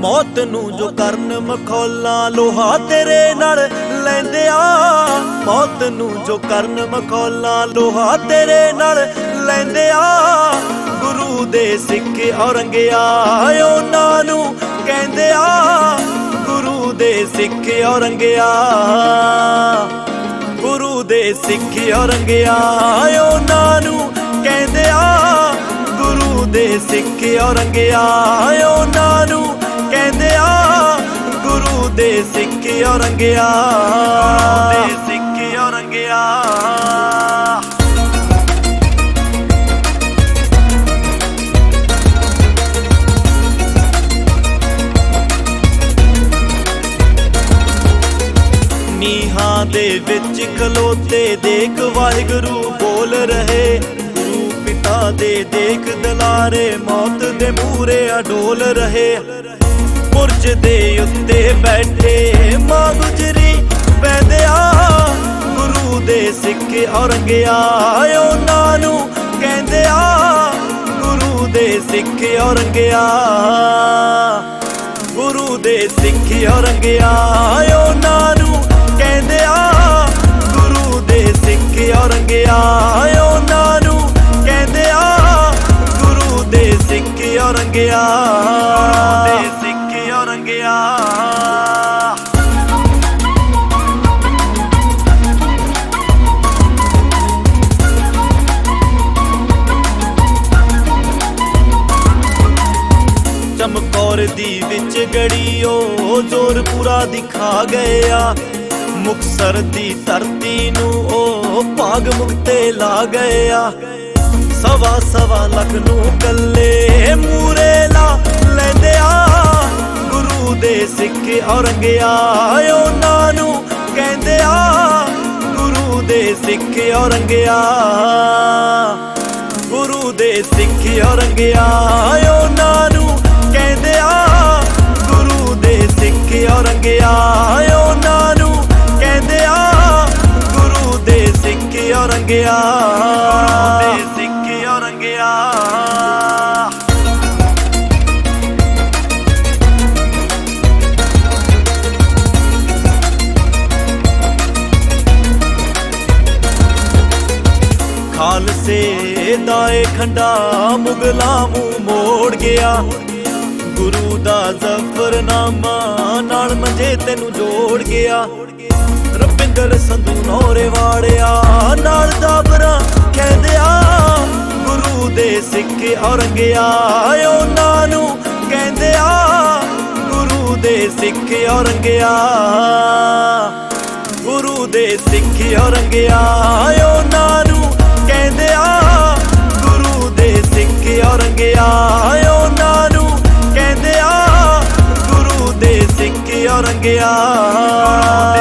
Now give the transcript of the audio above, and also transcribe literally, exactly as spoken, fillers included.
मौत नू जो करन मखौला लोहा तेरे नाल लैंदे आ। मौत नू जो करन मखौला लोहा तेरे नाल लैंदे आ। गुरु दे सिख औरंगिया उन्हां नू कहंदे आ। गुरु दे सिख औरंगिया गुरु दे सिख औरंगिया उन्हां नू कहंदे आ। गुरु दे सिख औरंगिया उन्हां नू कहंदे आ। गुरु दे सिख औरंगिया दे सिख औरंगिया। नीहां दे विच खलोते देख वाहिगुरु बोल रहे। गुरु पिता दे देख दलारे मौत दे मूरे अडोल रहे। बुरज दे उत्ते बैठे मां गुजरी पैंदिया। गुरु दे सिख औरंगिया उन्हां नू कहंदे आ। गुरु दे सिख औरंगिया गुरु दे सिख औरंगिया उन्हां नू कहंदे आ। गुरु दे सिख औरंगिया उन्हां नू कहंदे आ। गुरु दे सिख औरंगिया दे सिख औरंगिया। चमकौर दी विच गड़ियो जोर पूरा दिखा गया। मुक्तसर दी धरती नू ओ भाग मुक्ते ला गया। सवा सवा लख नू कल्ले मूरे ला लैंदे आ। गुरु दे सिख औरंगिया उन्हां नू कहंदे आ। गुरु दे सिख औरंगिया गुरु दे सिख औरंगिया उन्हां नू कहंदे आ। गुरु दे सिख औरंगिया उन्हां नू कहंदे आ। गुरु दे सिख औरंगिया दे सिख औरंगिया। खालसे दाए खंडा मुगलां मूंह मोड़ गया। गुरु दा जफरनामा नाल मंजे तेनू जोड़ गया। रविंदर संधू नौरे वाड़िया नाल दाबरा कहंदे आ। गुरु दे सिख औरंगिया उन्हां नू कहंदे आ। गुरु दे सिख औरंगिया गुरु दे सिख औरंगिया उन्हां नू कहंदे आ। गुरु दे सिख औरंगिया उन्हां नू कहंदे आ। गुरु दे सिख औरंगिया।